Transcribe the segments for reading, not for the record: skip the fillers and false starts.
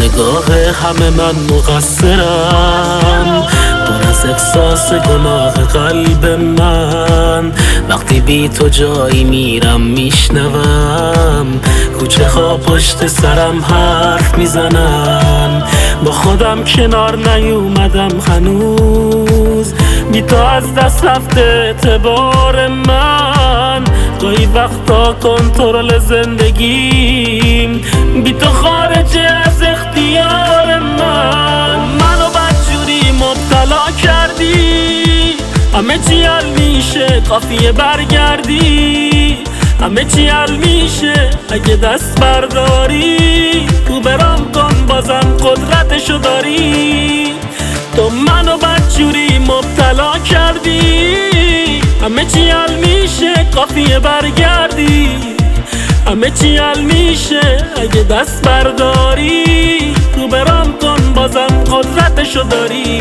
نگاه همه من مقصرم، پر از احساس گناه قلب من. وقتی بی تو جایی میرم میشنوم کوچه ها پشت سرم حرف میزنن. با خودم کنار نیومدم هنوز، بی تو از دست رفته اعتبار من. گاهی وقتا کنترل زندگیم بی تو خارج از اختیار من. منو بدجوری مبتلا کردی، همه چی حل میشه کافیه برگردی. همه چی حل میشه اگه دست برداری، تو برام کن بازم قدرتشو داری. تو منو بدجوری مبتلا کردی، همه چی حل میشه کافیه برگردی. همه چی حل میشه اگه دست برداری، تو برام کن بازم قدرتشو داری.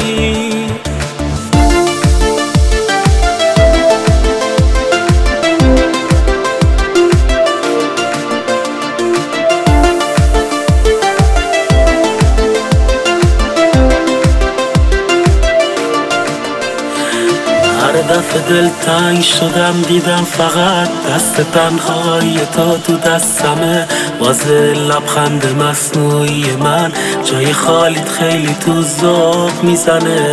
هر دفعه دل تنگ شدم دیدم فقط دست تنهای تو دستمه. باز لبخند مصنوعی من جای خالیت خیلی تو ذوق میزنه.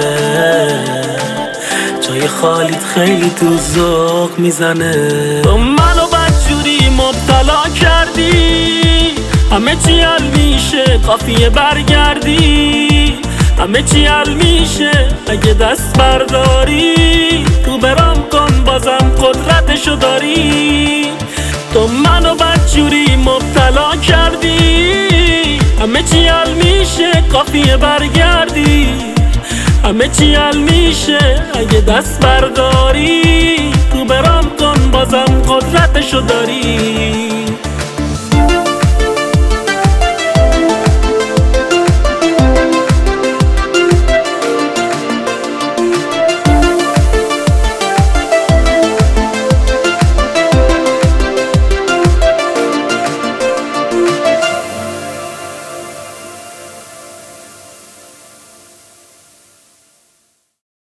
جای خالیت خیلی تو ذوق میزنه. تو منو بدجوری مبتلا کردی، همه چی حل میشه کافیه برگردی. همه چی حل میشه اگه دست برداری، تو برام کن بازم قدرتشو داری. تو منو بدجوری مبتلا کردی، همه چی حل میشه کافیه برگردی. همه چی حل میشه اگه دست برداری، تو برام کن بازم قدرتشو داری.